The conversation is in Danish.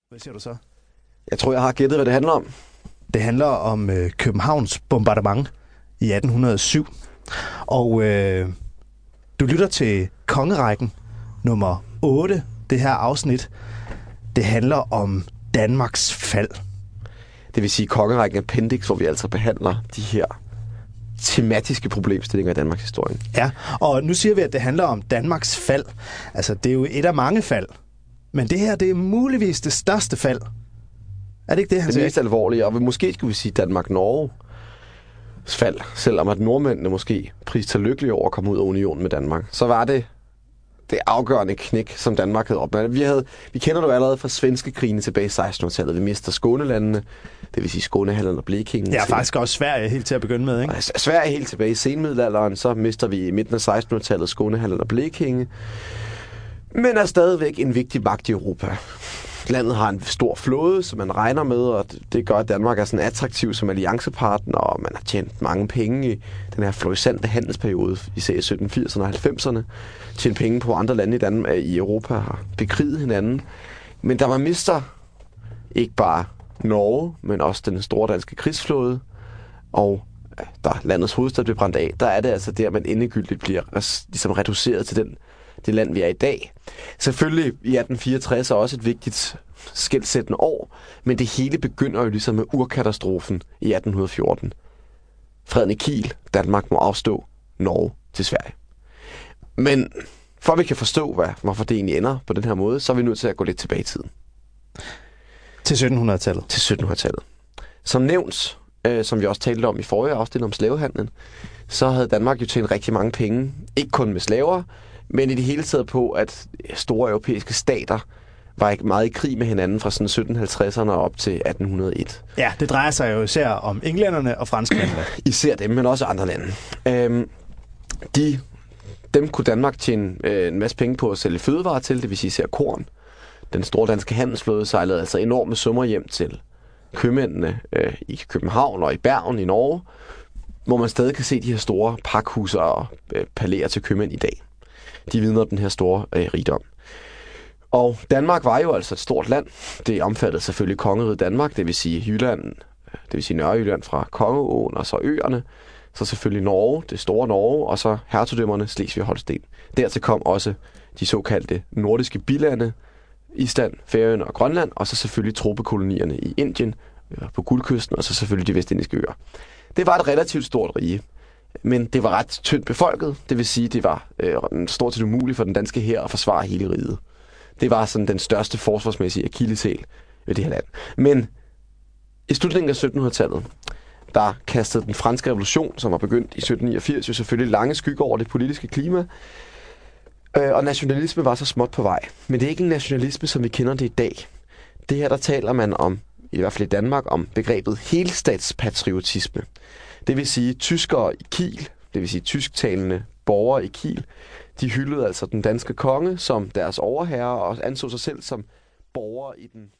Hvad siger du så? Jeg tror, jeg har gættet, hvad det handler om. Det handler om Københavns bombardement i 1807. Og du lytter til Kongerækken nummer 8. Det her afsnit, det handler om Danmarks fald. Det vil sige Kongerækken Appendix, hvor vi altså behandler de her tematiske problemstillinger i Danmarks historie. Ja, og nu siger vi, at det handler om Danmarks fald. Altså, det er jo et af mange fald. Men det her, det er muligvis det største fald. Er det ikke det, han siger? Det mest alvorlige, og måske skulle vi sige Danmark-Norge fald, selvom at nordmændene måske priste lykkelige over at komme ud af unionen med Danmark. Så var det afgørende knæk, som Danmark havde opnået. Vi kender det jo allerede fra svenske krigene tilbage i 1600-tallet. Vi mister Skånelandene, det vil sige Skåne, og Blekinge. Ja, faktisk også Sverige helt til at begynde med, ikke? Og Sverige helt tilbage i senmiddelalderen, så mister vi i midten af 1600-tallet Skåne, og Blekinge. Men er stadigvæk en vigtig magt i Europa. Landet har en stor flåde, som man regner med, og det gør, at Danmark er sådan attraktiv som alliancepartner, og man har tjent mange penge i den her florissante handelsperiode, især i 1780'erne og 90'erne. Tjent penge på andre lande i Europa har bekriget hinanden. Men da man mister ikke bare Norge, men også den store danske krigsflåde, og da landets hovedstad bliver brændt af, der er det altså der, man endegyldigt bliver ligesom reduceret til det land, vi er i dag. Selvfølgelig i 1864 er også et vigtigt skelsættende år, men det hele begynder jo ligesom med urkatastrofen i 1814. Freden i Kiel, Danmark må afstå Norge til Sverige. Men for at vi kan forstå, hvorfor det egentlig ender på den her måde, så er vi nødt til at gå lidt tilbage i tiden. Til 1700-tallet. Til 1700-tallet. Som nævnt, som vi også talte om i forrige afsnit om slavehandlen, så havde Danmark jo tjent rigtig mange penge, ikke kun med slaver, men i det hele taget på, at store europæiske stater var ikke meget i krig med hinanden fra sådan 1750'erne op til 1801. Ja, det drejer sig jo især om englænderne og franskmændene. Især dem, men også andre lande. Dem kunne Danmark tjene en masse penge på at sælge fødevarer til, det vil sige især korn. Den store danske handelsflåde sejlede altså enorme summer hjem til købmændene i København og i Bergen i Norge, hvor man stadig kan se de her store pakhuse og palæer til købmænd i dag. De vidner om den her store rigdom. Og Danmark var jo altså et stort land. Det omfattede selvfølgelig kongeriget Danmark, det vil sige Jylland, det vil sige Nørrejylland fra Kongeåen og så øerne. Så selvfølgelig Norge, det store Norge, og så hertugdømmerne Slesvig og Holsten. Dertil kom også de såkaldte nordiske bilande, Island, Færøerne og Grønland, og så selvfølgelig tropekolonierne i Indien, på Guldkysten, og så selvfølgelig de vestindiske øer. Det var et relativt stort rige, men det var ret tyndt befolket. Det vil sige, det var stort set umuligt for den danske hær at forsvare hele riget. Det var sådan den største forsvarsmæssige akilleshæl ved det her land. Men i slutningen af 1700-tallet, der kastede den franske revolution, som var begyndt i 1789, jo selvfølgelig lange skygger over det politiske klima. Og nationalisme var så småt på vej. Men det er ikke en nationalisme, som vi kender det i dag. Det her, der taler man om, i hvert fald i Danmark, om begrebet helstatspatriotisme. Det vil sige tyskere i Kiel, det vil sige tysktalende borgere i Kiel, de hyldede altså den danske konge som deres overherre og anså sig selv som borgere i den